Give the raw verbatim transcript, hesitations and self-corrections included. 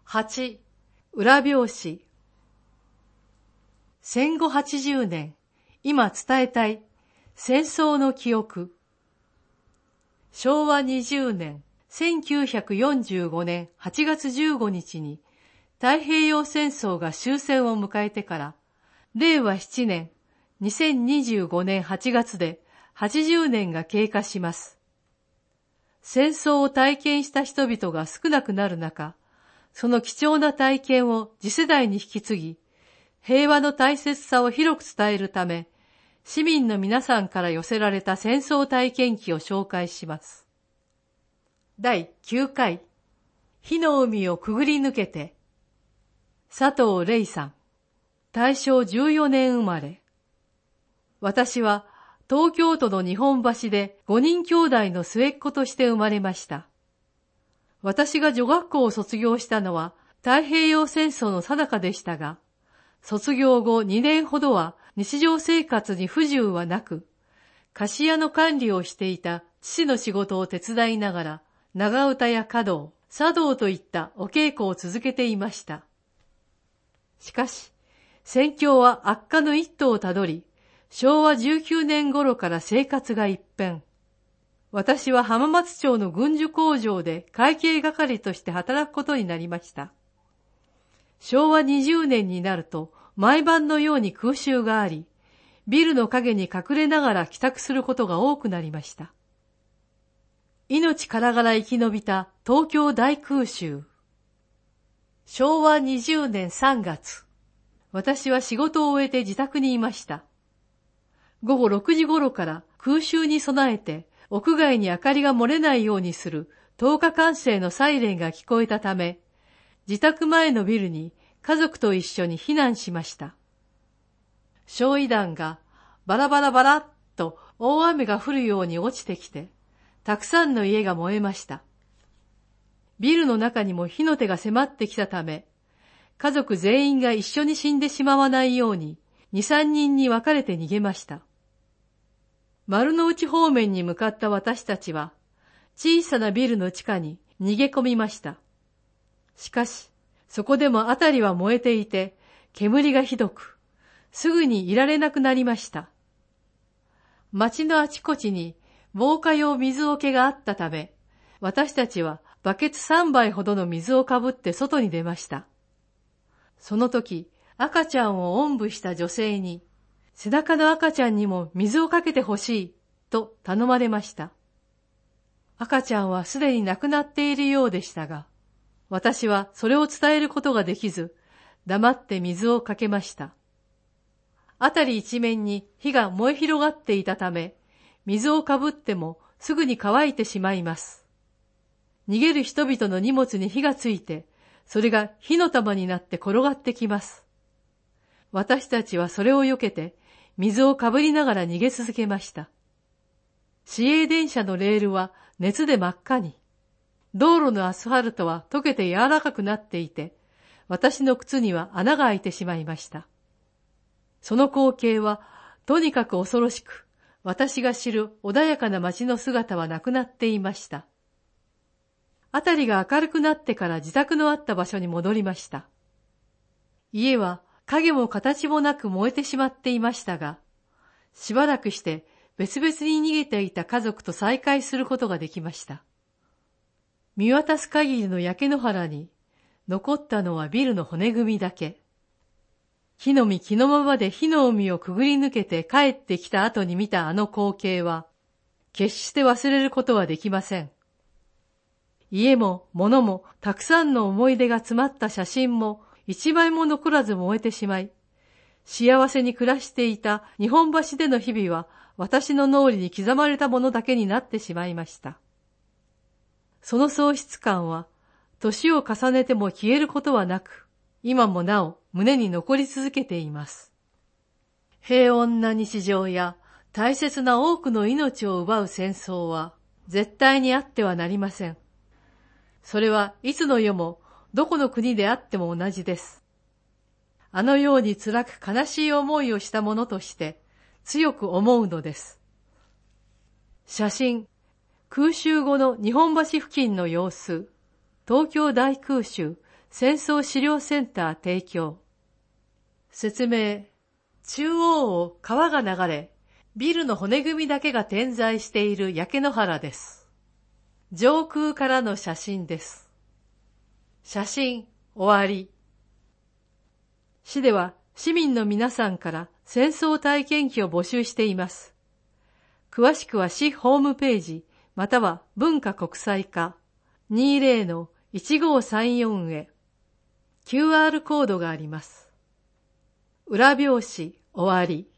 はち、裏表紙。戦後はちじゅうねん、今伝えたい、戦争の記憶。しょうわにじゅうねん、せんきゅうひゃくよんじゅうごねんはちがつじゅうごにちに太平洋戦争が終戦を迎えてから、れいわしちねん、にせんにじゅうごねんはちがつではちじゅうねんが経過します。戦争を体験した人々が少なくなる中、その貴重な体験を次世代に引き継ぎ、平和の大切さを広く伝えるため、市民の皆さんから寄せられた戦争体験記を紹介します。だいきゅうかい、火の海をくぐり抜けて。佐藤玲さん、大正じゅうよねん生まれ。私は東京都の日本橋でごにん兄弟の末っ子として生まれました。私が女学校を卒業したのは太平洋戦争の最中でしたが、卒業後にねんほどは日常生活に不自由はなく、菓子屋の管理をしていた父の仕事を手伝いながら、長唄や華道、茶道といったお稽古を続けていました。しかし、戦況は悪化の一途をたどり、しょうわじゅうきゅうねん頃から生活が一変。私は浜松町の軍需工場で会計係として働くことになりました。しょうわにじゅうねんになると毎晩のように空襲があり、ビルの陰に隠れながら帰宅することが多くなりました。命からがら生き延びた東京大空襲。しょうわにじゅうねんさんがつ、私は仕事を終えて自宅にいました。ごごろくじ頃から空襲に備えて屋外に明かりが漏れないようにする灯火管制のサイレンが聞こえたため、自宅前のビルに家族と一緒に避難しました。焼夷弾がバラバラバラっと大雨が降るように落ちてきて、たくさんの家が燃えました。ビルの中にも火の手が迫ってきたため、家族全員が一緒に死んでしまわないように、に、さんにんに分かれて逃げました。丸の内方面に向かった私たちは、小さなビルの地下に逃げ込みました。しかし、そこでもあたりは燃えていて、煙がひどく、すぐにいられなくなりました。町のあちこちに防火用水桶があったため、私たちはバケツさんばいほどの水をかぶって外に出ました。その時、赤ちゃんをおんぶした女性に、背中の赤ちゃんにも水をかけてほしい、と頼まれました。赤ちゃんはすでに亡くなっているようでしたが、私はそれを伝えることができず、黙って水をかけました。あたり一面に火が燃え広がっていたため、水をかぶってもすぐに乾いてしまいます。逃げる人々の荷物に火がついて、それが火の玉になって転がってきます。私たちはそれを避けて、水をかぶりながら逃げ続けました。市営電車のレールは熱で真っ赤に、道路のアスファルトは溶けて柔らかくなっていて、私の靴には穴が開いてしまいました。その光景はとにかく恐ろしく、私が知る穏やかな街の姿はなくなっていました。あたりが明るくなってから自宅のあった場所に戻りました。家は影も形もなく燃えてしまっていましたが、しばらくして別々に逃げていた家族と再会することができました。見渡す限りの焼け野原に、残ったのはビルの骨組みだけ。火の実木のままで火の海をくぐり抜けて帰ってきた後に見たあの光景は、決して忘れることはできません。家も物もたくさんの思い出が詰まった写真も一枚も残らず燃えてしまい、幸せに暮らしていた日本橋での日々は私の脳裏に刻まれたものだけになってしまいました。その喪失感は年を重ねても消えることはなく、今もなお胸に残り続けています。平穏な日常や大切な多くの命を奪う戦争は絶対にあってはなりません。それはいつの世もどこの国であっても同じです。あのように辛く悲しい思いをしたものとして強く思うのです。写真、空襲後の日本橋付近の様子、東京大空襲戦争資料センター提供。説明。中央を川が流れ、ビルの骨組みだけが点在している焼け野原です。上空からの写真です。写真、終わり。市では市民の皆さんから戦争体験記を募集しています。詳しくは市ホームページ、または文化国際課 にじゅうのいちごーさんよん へ キューアール コードがあります。裏表紙終わり。